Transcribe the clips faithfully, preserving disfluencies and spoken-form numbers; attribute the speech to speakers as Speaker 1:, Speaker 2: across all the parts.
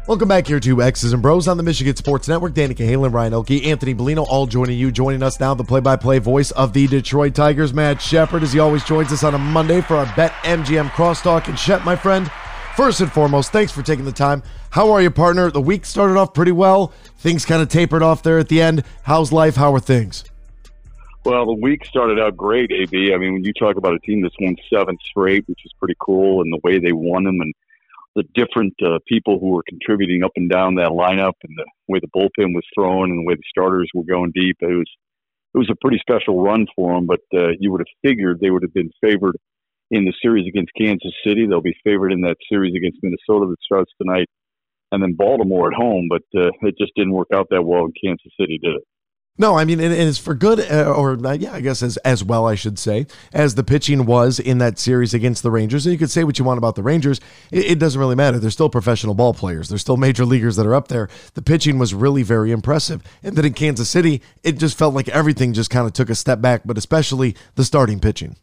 Speaker 1: Welcome back here to X's and Bros on the Michigan Sports Network. Danny Cahalan, Ryan Elke, Anthony Bellino, all joining you. Joining us now, the play-by-play voice of the Detroit Tigers, Matt Shepard, as he always joins us on a Monday for our BetMGM Crosstalk. And Shep, my friend, first and foremost, thanks for taking the time. How are you, partner? The week started off pretty well. Things kind of tapered off there at the end. How's life? How are things?
Speaker 2: Well, the week started out great, A B. I mean, when you talk about a team that's won seven straight, which is pretty cool, and the way they won them, and the different uh, people who were contributing up and down that lineup, and the way the bullpen was thrown, and the way the starters were going deep, it was it was a pretty special run for them. But uh, you would have figured they would have been favored in the series against Kansas City. They'll be favored in that series against Minnesota that starts tonight, and then Baltimore at home. But uh, it just didn't work out that well in Kansas City, did it?
Speaker 1: No, I mean, and it's for good, uh, or uh, yeah, I guess as as well, I should say, as the pitching was in that series against the Rangers. And you could say what you want about the Rangers. It, it doesn't really matter. They're still professional ball players. They're still major leaguers that are up there. The pitching was really very impressive. And then in Kansas City, it just felt like everything just kind of took a step back, but especially the starting pitching.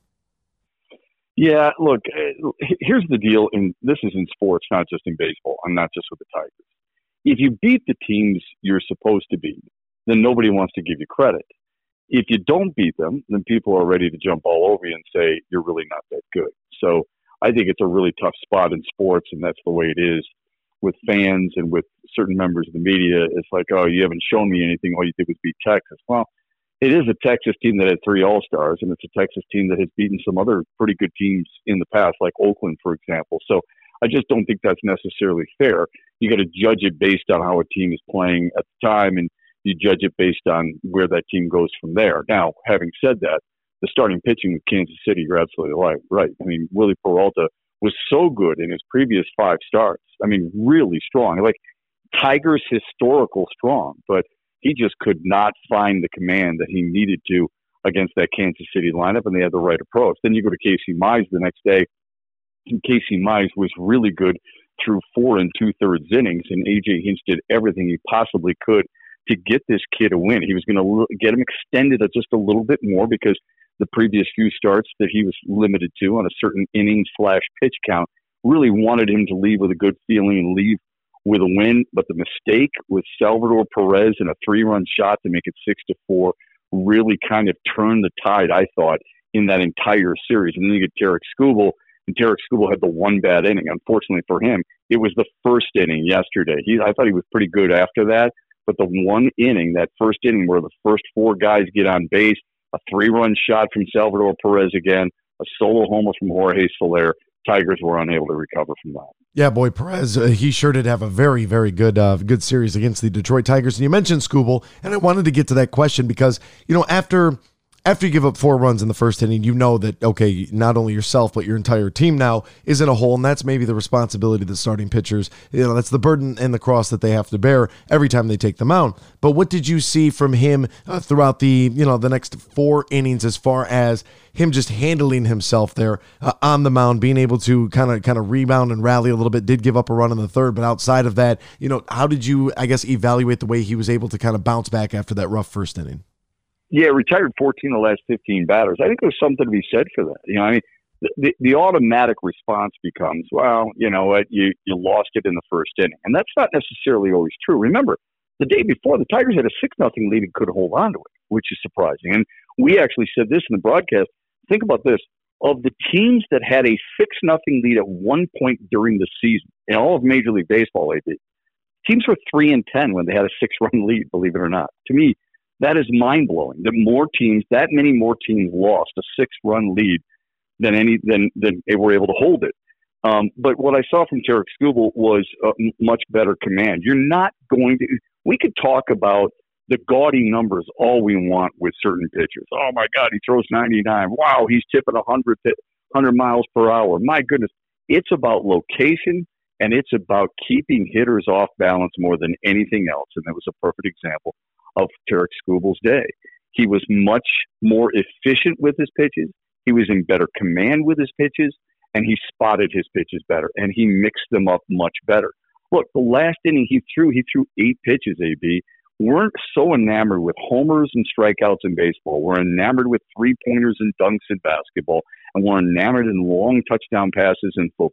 Speaker 2: Yeah, look, here's the deal, and this is in sports, not just in baseball. I'm not just with the Tigers. If you beat the teams you're supposed to beat, then nobody wants to give you credit. If you don't beat them, then people are ready to jump all over you and say you're really not that good. So I think it's a really tough spot in sports, and that's the way it is with fans and with certain members of the media. It's like, oh, you haven't shown me anything. All you did was beat Texas. Well, it is a Texas team that had three All-Stars, and it's a Texas team that has beaten some other pretty good teams in the past, like Oakland, for example. So I just don't think that's necessarily fair. You got to judge it based on how a team is playing at the time, and you judge it based on where that team goes from there. Now, having said that, the starting pitching with Kansas City, you're absolutely right. I mean, Willie Peralta was so good in his previous five starts. I mean, really strong. Like Tigers historical strong, but he just could not find the command that he needed to against that Kansas City lineup, and they had the right approach. Then you go to Casey Mize the next day, and Casey Mize was really good through four and two-thirds innings, and A J Hinch did everything he possibly could to get this kid a win. He was going to get him extended just a little bit more because the previous few starts that he was limited to on a certain inning slash pitch count really wanted him to leave with a good feeling and leave with a win. But the mistake with Salvador Perez and a three-run shot to make it six to four really kind of turned the tide, I thought, in that entire series. And then you get Tarik Skubal, and Tarik Skubal had the one bad inning. Unfortunately for him, it was the first inning yesterday. He, I thought he was pretty good after that. But the one inning, that first inning where the first four guys get on base, a three-run shot from Salvador Perez again, a solo homer from Jorge Soler, Tigers were unable to recover from that.
Speaker 1: Yeah, boy, Perez, uh, he sure did have a very, very good uh, good series against the Detroit Tigers. And you mentioned Skubal, and I wanted to get to that question because, you know, after... After you give up four runs in the first inning, you know that, okay, not only yourself, but your entire team now is in a hole, and that's maybe the responsibility of the starting pitchers. You know, that's the burden and the cross that they have to bear every time they take the mound. But what did you see from him uh, throughout the, you know, the next four innings as far as him just handling himself there uh, on the mound, being able to kind of kind of rebound and rally a little bit, did give up a run in the third, but outside of that, you know, how did you, I guess, evaluate the way he was able to kind of bounce back after that rough first inning?
Speaker 2: Yeah, retired fourteen of the last fifteen batters. I think there's something to be said for that. You know, I mean, the, the automatic response becomes, well, you know what, you, you lost it in the first inning. And that's not necessarily always true. Remember, the day before, the Tigers had a six nothing lead and could hold on to it, which is surprising. And we actually said this in the broadcast. Think about this. Of the teams that had a six nothing lead at one point during the season, in all of Major League Baseball, A B, teams were three and ten when they had a six-run lead, believe it or not. To me, that is mind-blowing. That more teams, that many more teams lost a six-run lead than any than than they were able to hold it. Um, but what I saw from Tarik Skubal was a much better command. You're not going to. We could talk about the gaudy numbers all we want with certain pitchers. Oh my God, he throws ninety-nine. Wow, he's tipping one hundred, one hundred miles per hour. My goodness, it's about location and it's about keeping hitters off balance more than anything else. And that was a perfect example of Tarik Skubal's day. He was much more efficient with his pitches. He was in better command with his pitches, and he spotted his pitches better, and he mixed them up much better. Look, the last inning he threw, he threw eight pitches, A B. We're so enamored with homers and strikeouts in baseball. We're enamored with three-pointers and dunks in basketball, and we're enamored in long touchdown passes in football.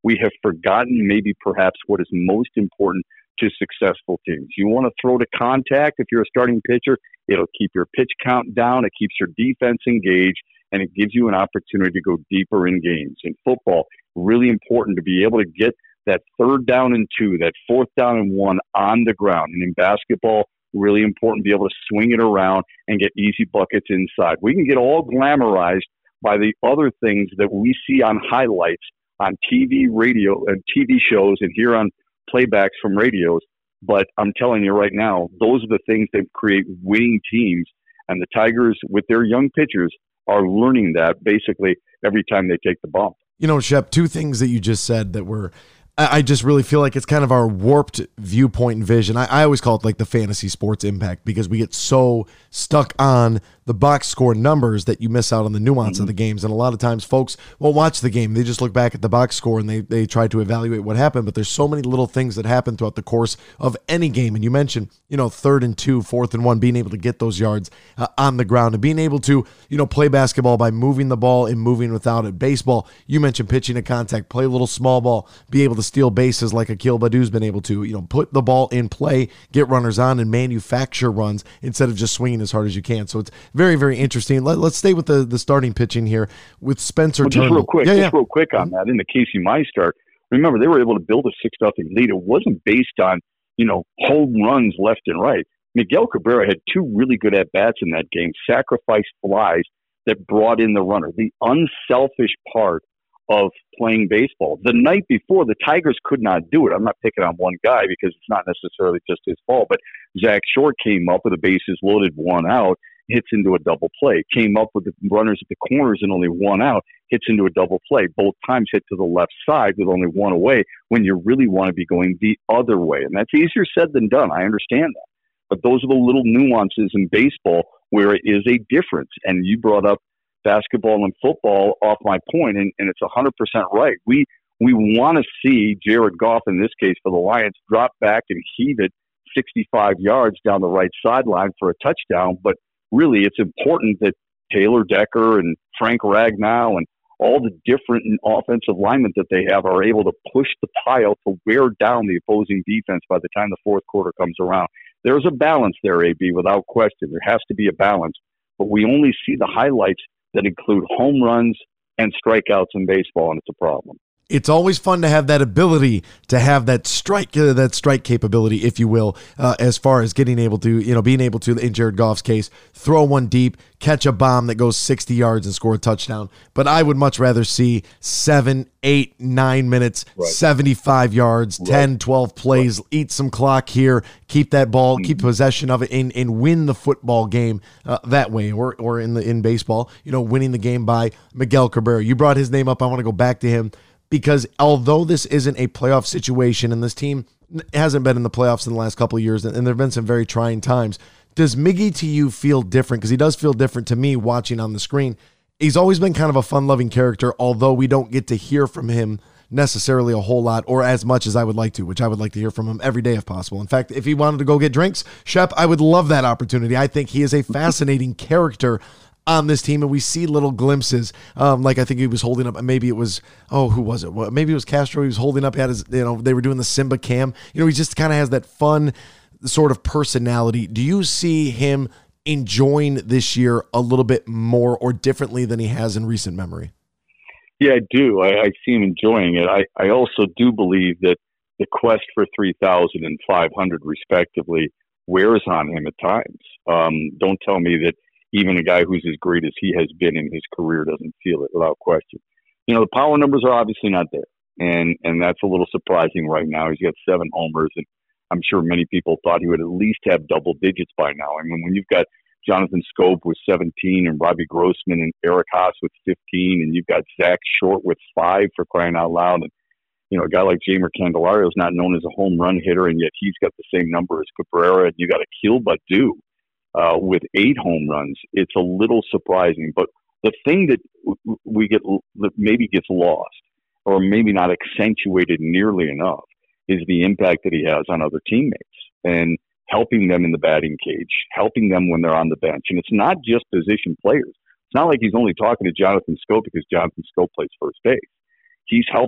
Speaker 2: we have forgotten maybe perhaps what is most important to successful teams. You want to throw to contact if you're a starting pitcher, it'll keep your pitch count down, it keeps your defense engaged, and it gives you an opportunity to go deeper in games. In football, really important to be able to get that third down and two, that fourth down and one on the ground. And in basketball, really important to be able to swing it around and get easy buckets inside. We can get all glamorized by the other things that we see on highlights on T V, radio, and T V shows and hear on playbacks from radios. But I'm telling you right now, those are the things that create winning teams. And the Tigers, with their young pitchers, are learning that basically every time they take the bump.
Speaker 1: You know, Shep, two things that you just said that were, I just really feel like it's kind of our warped viewpoint and vision. I, I always call it like the fantasy sports impact, because we get so stuck on the box score numbers that you miss out on the nuance mm-hmm. of the games. And a lot of times folks won't watch the game. They just look back at the box score and they, they try to evaluate what happened. But there's so many little things that happen throughout the course of any game. And you mentioned, you know, third and two, fourth and one, being able to get those yards uh, on the ground and being able to, you know, play basketball by moving the ball and moving without it. Baseball, you mentioned pitching to contact, play a little small ball, be able to steal bases like Akil Baddoo's been able to, you know, put the ball in play, get runners on, and manufacture runs instead of just swinging as hard as you can. So it's very, very interesting. Let, let's stay with the, the starting pitching here with Spencer
Speaker 2: well,
Speaker 1: Turnbull.
Speaker 2: Just real quick,
Speaker 1: yeah,
Speaker 2: just
Speaker 1: yeah.
Speaker 2: real quick on that. In the Casey Mize start, remember, they were able to build a six nothing lead. It wasn't based on, you know, home runs left and right. Miguel Cabrera had two really good at-bats in that game, sacrificed flies that brought in the runner. The unselfish part of playing baseball. The night before, the Tigers could not do it. I'm not picking on one guy because it's not necessarily just his fault, but Zach Short came up with the bases loaded, one out, hits into a double play. Came up with the runners at the corners and only one out, hits into a double play. Both times hit to the left side with only one away when you really want to be going the other way. And that's easier said than done. I understand that. But those are the little nuances in baseball where it is a difference. And you brought up basketball and football off my point, and, and it's one hundred percent right. We we want to see Jared Goff, in this case for the Lions, drop back and heave it sixty-five yards down the right sideline for a touchdown. But really, it's important that Taylor Decker and Frank Ragnow and all the different offensive linemen that they have are able to push the pile to wear down the opposing defense by the time the fourth quarter comes around. There's a balance there, A B, without question. There has to be a balance. But we only see the highlights that include home runs and strikeouts in baseball, and it's a problem.
Speaker 1: It's always fun to have that ability to have that strike, uh, that strike capability, if you will, uh, as far as getting able to, you know, being able to, in Jared Goff's case, throw one deep, catch a bomb that goes sixty yards and score a touchdown. But I would much rather see seven, eight, nine minutes, right. seventy-five yards, right. ten, twelve plays, right. eat some clock here, keep that ball, mm-hmm. keep possession of it, and, and win the football game uh, that way. Or, or in the in baseball, you know, winning the game by Miguel Cabrera. You brought his name up. I want to go back to him. Because although this isn't a playoff situation and this team hasn't been in the playoffs in the last couple of years, and there have been some very trying times, does Miggy to you feel different? Because he does feel different to me watching on the screen. He's always been kind of a fun-loving character, although we don't get to hear from him necessarily a whole lot or as much as I would like to, which I would like to hear from him every day if possible. In fact, if he wanted to go get drinks, Shep, I would love that opportunity. I think he is a fascinating character on this team, and we see little glimpses. Um, like I think he was holding up, maybe it was, oh, who was it? Well, maybe it was Castro. He was holding up, he had his, you know, they were doing the Simba cam. You know, he just kind of has that fun sort of personality. Do you see him enjoying this year a little bit more or differently than he has in recent memory?
Speaker 2: Yeah, I do. I, I see him enjoying it. I, I also do believe that the quest for three thousand and five hundred respectively wears on him at times. Um, don't tell me that even a guy who's as great as he has been in his career doesn't feel it, without question. You know, the power numbers are obviously not there, and and that's a little surprising right now. He's got seven homers, and I'm sure many people thought he would at least have double digits by now. I mean, when you've got Jonathan Scope with seventeen and Robbie Grossman and Eric Haas with fifteen, and you've got Zach Short with five, for crying out loud, and you know, a guy like Jeimer Candelario is not known as a home run hitter, and yet he's got the same number as Cabrera, and you got Akil Baddoo Uh, with eight home runs. It's a little surprising, but the thing that we get that maybe gets lost or maybe not accentuated nearly enough is the impact that he has on other teammates and helping them in the batting cage, helping them when they're on the bench. And it's not just position players. It's not like he's only talking to Jonathan Scope because Jonathan Scope plays first base. He's helping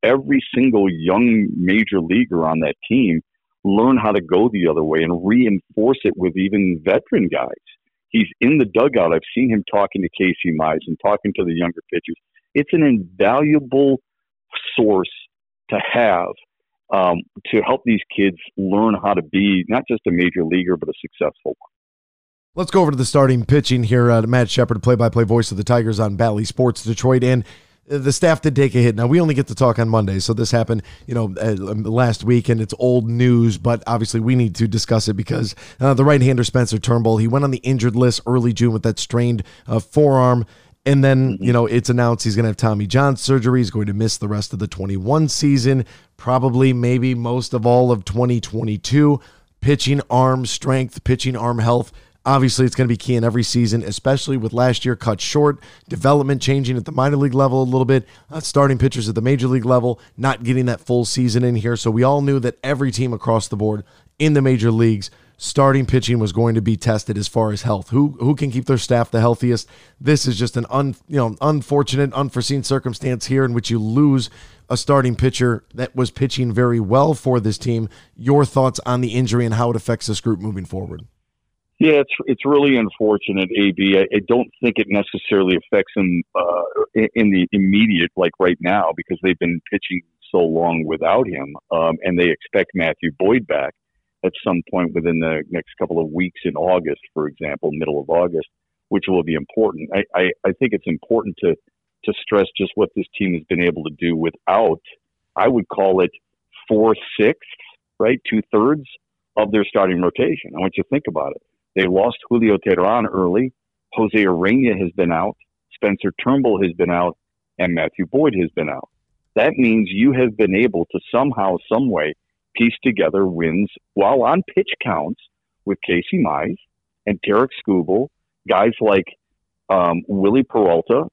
Speaker 2: every single young major leaguer on that team learn how to go the other way and reinforce it with even veteran guys. He's in the dugout. I've seen him talking to Casey Mize and talking to the younger pitchers. It's an invaluable source to have um, to help these kids learn how to be not just a major leaguer, but a successful one.
Speaker 1: Let's go over to the starting pitching here. Uh, Matt Shepard, play-by-play voice of the Tigers on Bally Sports Detroit, and the staff did take a hit. Now, we only get to talk on Monday, so this happened, you know, uh, last week, and it's old news, but obviously we need to discuss it because uh, the right-hander Spencer Turnbull, he went on the injured list early June with that strained uh, forearm, and then, you know, it's announced he's going to have Tommy John surgery. He's going to miss the rest of the twenty-one season, probably maybe most of all of twenty twenty-two. Pitching arm strength, pitching arm health. Obviously, it's going to be key in every season, especially with last year cut short, development changing at the minor league level a little bit, uh, starting pitchers at the major league level, not getting that full season in here. So we all knew that every team across the board in the major leagues, starting pitching was going to be tested as far as health. Who who can keep their staff the healthiest? This is just an un, you know unfortunate, unforeseen circumstance here in which you lose a starting pitcher that was pitching very well for this team. Your thoughts on the injury and how it affects this group moving forward?
Speaker 2: Yeah, it's it's really unfortunate, A B. I, I don't think it necessarily affects him uh, in, in the immediate, like right now, because they've been pitching so long without him, um, and they expect Matthew Boyd back at some point within the next couple of weeks in August, for example, middle of August, which will be important. I, I, I think it's important to to stress just what this team has been able to do without, I would call it four-sixths, right, two-thirds of their starting rotation. I want you to think about it. They lost Julio Teheran early. Jose Urena has been out. Spencer Turnbull has been out. And Matthew Boyd has been out. That means you have been able to somehow, some way, piece together wins while on pitch counts with Casey Mize and Tarik Skubal, guys like um, Willie Peralta,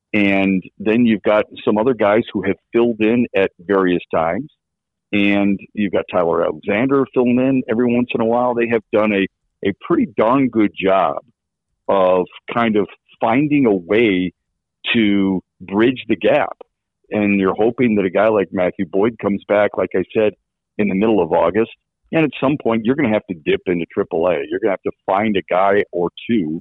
Speaker 2: and then you've got some other guys who have filled in at various times. And you've got Tyler Alexander filling in every once in a while. They have done a a pretty darn good job of kind of finding a way to bridge the gap. And you're hoping that a guy like Matthew Boyd comes back, like I said, in the middle of August. And at some point, you're going to have to dip into triple A. You're going to have to find a guy or two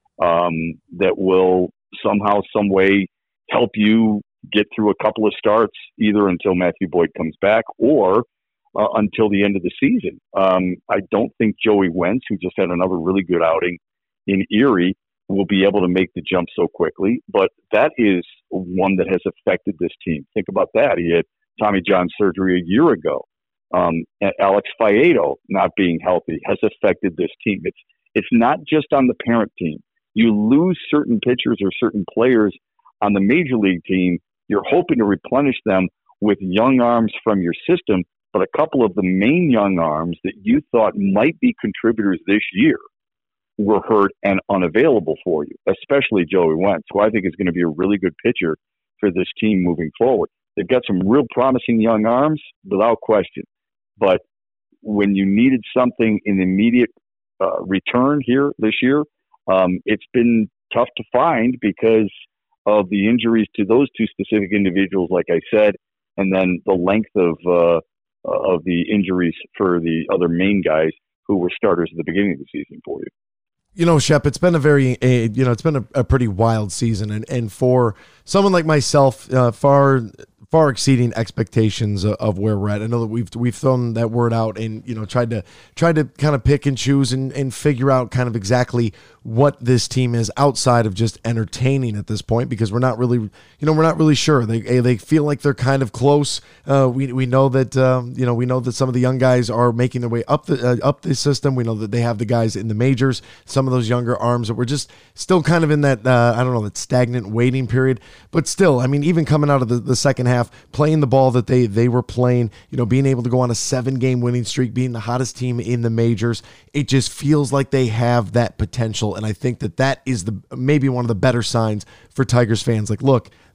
Speaker 2: um, that will somehow, some way help you get through a couple of starts, either until Matthew Boyd comes back or Uh, until the end of the season. Um, I don't think Joey Wentz, who just had another really good outing in Erie, will be able to make the jump so quickly. But that is one that has affected this team. Think about that. He had Tommy John surgery a year ago. Um, and Alex Faedo not being healthy has affected this team. It's it's not just on the parent team. You lose certain pitchers or certain players on the major league team. You're hoping to replenish them with young arms from your system. But a couple of the main young arms that you thought might be contributors this year were hurt and unavailable for you, especially Joey Wentz, who I think is going to be a really good pitcher for this team moving forward. They've got some real promising young arms, without question. But when you needed something in immediate uh, return here this year, um, it's been tough to find because of the injuries to those two specific individuals, like I said, and then the length of uh, of the injuries for the other main guys who were starters at the beginning of the season for you.
Speaker 1: You know, Shep, it's been a very, a, you know, it's been a, a pretty wild season. And, and for someone like myself, uh, far, far exceeding expectations of, of where we're at. I know that we've, we've thrown that word out and, you know, tried to, tried to kind of pick and choose and, and figure out kind of exactly what this team is outside of just entertaining at this point, because we're not really, you know, we're not really sure. They, they feel like they're kind of close. Uh, we, we know that, um, you know, we know that some of the young guys are making their way up the, uh, up the system. We know that they have the guys in the majors, some of those younger arms that were just still kind of in that, uh, I don't know, that stagnant waiting period. But still, I mean, even coming out of the, the second half, playing the ball that they, they were playing, you know, being able to go on a seven game winning streak, being the hottest team in the majors, it just feels like they have that potential. And I think that that is the maybe one of the better signs for Tigers fans. Like, look,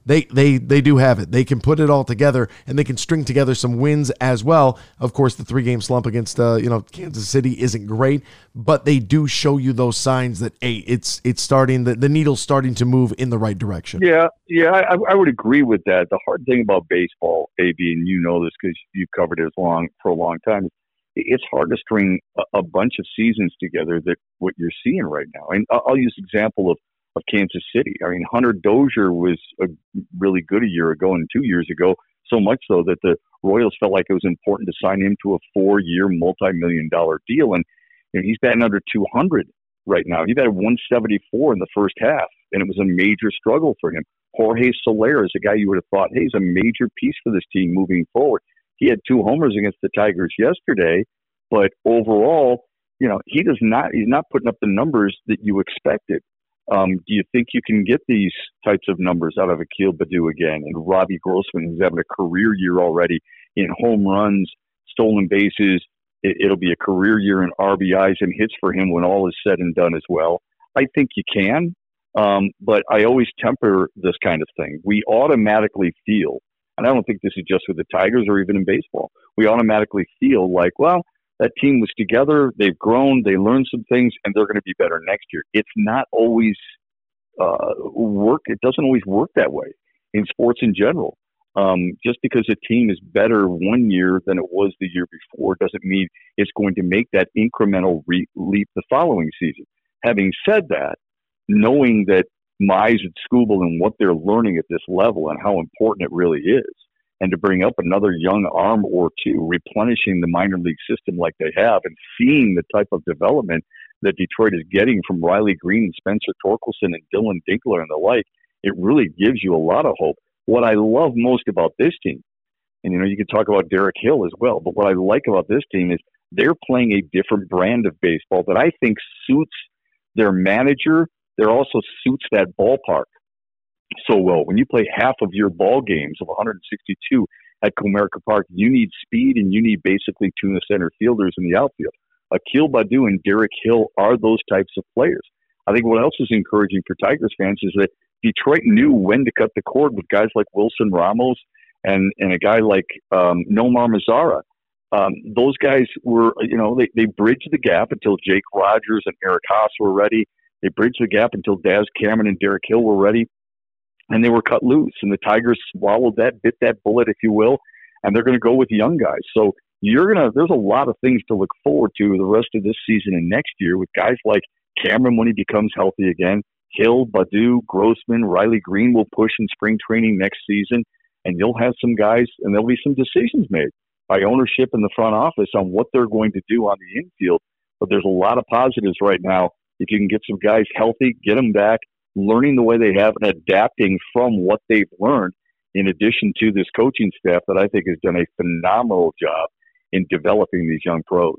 Speaker 1: they they they do have it. They can put it all together, and they can string together some wins as well. Of course, the three-game slump against uh, you know Kansas City isn't great, but they do show you those signs that hey, it's it's starting the, the needle's starting to move in the right direction.
Speaker 2: Yeah, yeah, I, I would agree with that. The hard thing about baseball, A B, and you know this because you've covered it as long for a long time. It's hard to string a, a bunch of seasons together that what you're seeing right now. And I'll, I'll use the example of, of Kansas City. I mean, Hunter Dozier was a, really good a year ago and two years ago, so much so that the Royals felt like it was important to sign him to a four-year, multi-million dollar deal. And you know, he's batting under two hundred right now. He batted one seventy-four in the first half, and it was a major struggle for him. Jorge Soler is a guy you would have thought, hey, he's a major piece for this team moving forward. He had two homers against the Tigers yesterday, but overall, you know, he does not, he's not putting up the numbers that you expected. Um, do you think you can get these types of numbers out of Akil Baddoo again? And Robbie Grossman, who's having a career year already in home runs, stolen bases. It, it'll be a career year in R B Is and hits for him when all is said and done as well. I think you can, um, but I always temper this kind of thing. We automatically feel, and I don't think this is just with the Tigers or even in baseball, we automatically feel like, well, that team was together, they've grown, they learned some things, and they're going to be better next year. It's not always uh, work. It doesn't always work that way in sports in general. Um, just because a team is better one year than it was the year before doesn't mean it's going to make that incremental re- leap the following season. Having said that, knowing that Mize and Skubal and what they're learning at this level and how important it really is, and to bring up another young arm or two, replenishing the minor league system like they have, and seeing the type of development that Detroit is getting from Riley Green and Spencer Torkelson and Dylan Dinkler and the like, it really gives you a lot of hope. What I love most about this team, and you know, you can talk about Derek Hill as well, but what I like about this team is they're playing a different brand of baseball that I think suits their manager. There also suits that ballpark so well. When you play half of your ball games of one hundred sixty-two at Comerica Park, you need speed and you need basically two center fielders in the outfield. Akil Baddoo and Derek Hill are those types of players. I think what else is encouraging for Tigers fans is that Detroit knew when to cut the cord with guys like Wilson Ramos and, and a guy like um, Nomar Mazara. Um, those guys were, you know, they, they bridged the gap until Jake Rogers and Eric Haas were ready. They bridged the gap until Daz Cameron and Derek Hill were ready. And they were cut loose. And the Tigers swallowed that, bit that bullet, if you will, and they're going to go with young guys. So you're going to, there's a lot of things to look forward to the rest of this season and next year with guys like Cameron when he becomes healthy again. Hill, Baddoo, Grossman, Riley Green will push in spring training next season. And you'll have some guys, and there'll be some decisions made by ownership in the front office on what they're going to do on the infield. But there's a lot of positives right now. If you can get some guys healthy, get them back, learning the way they have and adapting from what they've learned, in addition to this coaching staff that I think has done a phenomenal job in developing these young pros.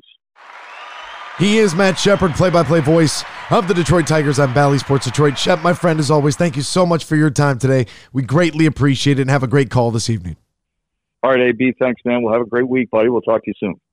Speaker 1: He is Matt Shepard, play-by-play voice of the Detroit Tigers on Bally Sports Detroit. Shep, my friend, as always, thank you so much for your time today. We greatly appreciate it, and have a great call this evening.
Speaker 2: All right, A B, thanks, man. We'll have a great week, buddy. We'll talk to you soon.